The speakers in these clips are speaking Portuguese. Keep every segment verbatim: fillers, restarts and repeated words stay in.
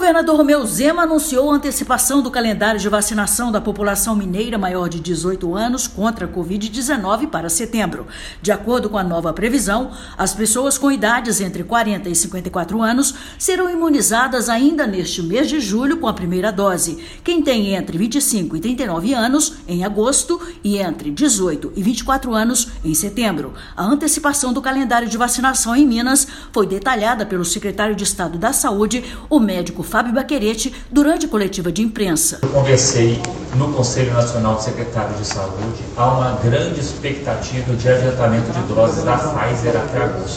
governador Romeu Zema anunciou a antecipação do calendário de vacinação da população mineira maior de dezoito anos contra a covid dezenove para setembro. De acordo com a nova previsão, as pessoas com idades entre quarenta e cinquenta e quatro anos serão imunizadas ainda neste mês de julho com a primeira dose. Quem tem entre vinte e cinco e trinta e nove anos, em agosto, e entre dezoito e vinte e quatro anos, em setembro. A antecipação do calendário de vacinação em Minas foi detalhada pelo secretário de Estado da Saúde, o médico Fábio Baccherete, durante a coletiva de imprensa. Eu conversei no Conselho Nacional de Secretários de Saúde, há uma grande expectativa de adiantamento de doses da Pfizer até agosto.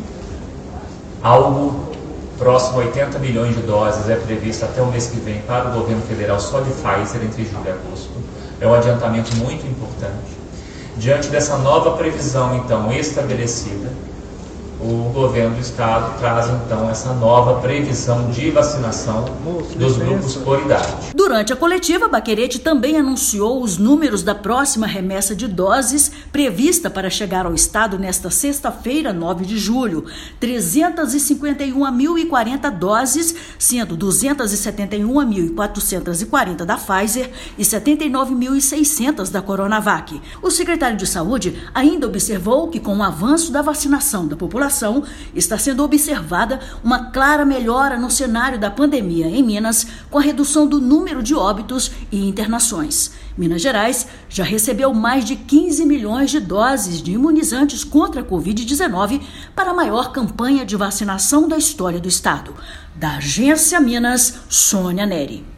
Algo próximo a oitenta milhões de doses é previsto até o mês que vem para o governo federal só de Pfizer entre julho e agosto. É um adiantamento muito importante. Diante dessa nova previsão, então, estabelecida, o governo do estado traz, então, essa nova previsão de vacinação dos grupos por idade. Durante a coletiva, Baccherete também anunciou os números da próxima remessa de doses prevista para chegar ao estado nesta sexta-feira, nove de julho. trezentas e cinquenta e uma mil e quarenta doses, sendo duzentas e setenta e uma mil quatrocentas e quarenta da Pfizer e setenta e nove mil e seiscentas da Coronavac. O secretário de Saúde ainda observou que, com o avanço da vacinação da população, está sendo observada uma clara melhora no cenário da pandemia em Minas, com a redução do número de óbitos e internações. Minas Gerais já recebeu mais de quinze milhões de doses de imunizantes contra a covid dezenove para a maior campanha de vacinação da história do estado. Da Agência Minas, Sônia Neri.